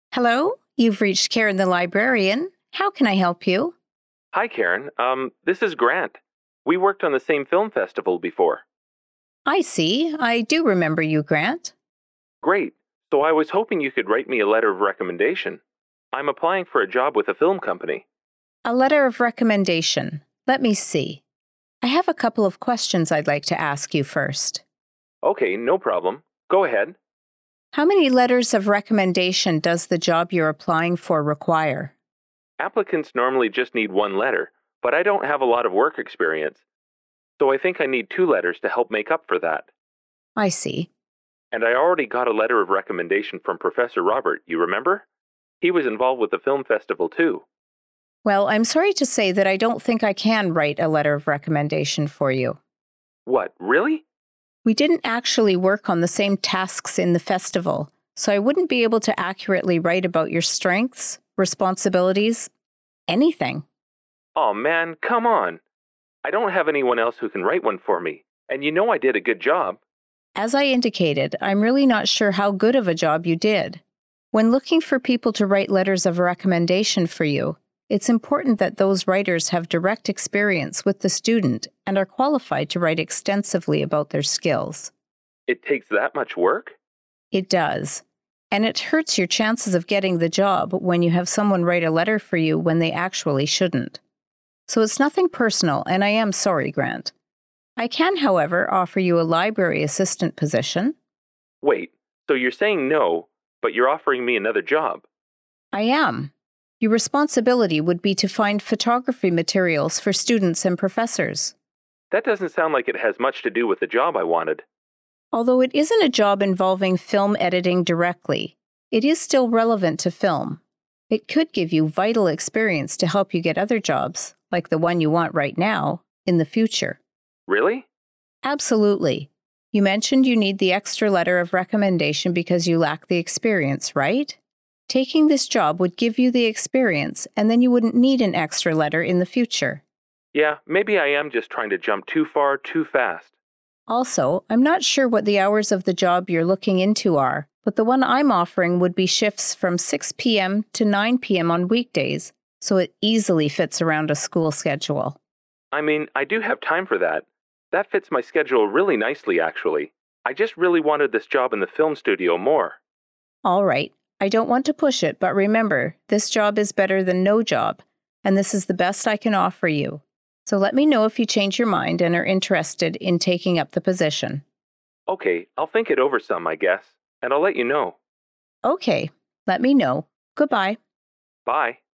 Hello, you've reached Karen the librarian. How can I help you? Hi, Karen. This is Grant. We worked on the same film festival before. I see. I do remember you, Grant. Great. So I was hoping you could write me a letter of recommendation. I'm applying for a job with a film company. A letter of recommendation. Let me see. I have a couple of questions I'd like to ask you first. Okay, no problem. Go ahead. How many letters of recommendation does the job you're applying for require? Applicants normally just need one letter, but I don't have a lot of work experience. So I think I need two letters to help make up for that. I see. And I already got a letter of recommendation from Professor Robert, you remember? He was involved with the film festival too. Well, I'm sorry to say that I don't think I can write a letter of recommendation for you. What, really? We didn't actually work on the same tasks in the festival, so I wouldn't be able to accurately write about your strengths, responsibilities, anything. Oh man, come on. I don't have anyone else who can write one for me, and you know I did a good job. As I indicated, I'm really not sure how good of a job you did. When looking for people to write letters of recommendation for you, it's important that those writers have direct experience with the student and are qualified to write extensively about their skills. It takes that much work? It does. And it hurts your chances of getting the job when you have someone write a letter for you when they actually shouldn't. So it's nothing personal, and I am sorry, Grant. I can, however, offer you a library assistant position. Wait, so you're saying no, but you're offering me another job? I am. Your responsibility would be to find photography materials for students and professors. That doesn't sound like it has much to do with the job I wanted. Although it isn't a job involving film editing directly, it is still relevant to film. It could give you vital experience to help you get other jobs, like the one you want right now, in the future. Really? Absolutely. You mentioned you need the extra letter of recommendation because you lack the experience, right? Taking this job would give you the experience, and then you wouldn't need an extra letter in the future. Yeah, maybe I am just trying to jump too far too fast. Also, I'm not sure what the hours of the job you're looking into are, but the one I'm offering would be shifts from 6 p.m. to 9 p.m. on weekdays, so it easily fits around a school schedule. I mean, I do have time for that. That fits my schedule really nicely, actually. I just really wanted this job in the film studio more. All right, I don't want to push it, but remember, this job is better than no job, and this is the best I can offer you. So let me know if you change your mind and are interested in taking up the position. Okay, I'll think it over some, I guess, and I'll let you know. Okay, let me know. Goodbye. Bye.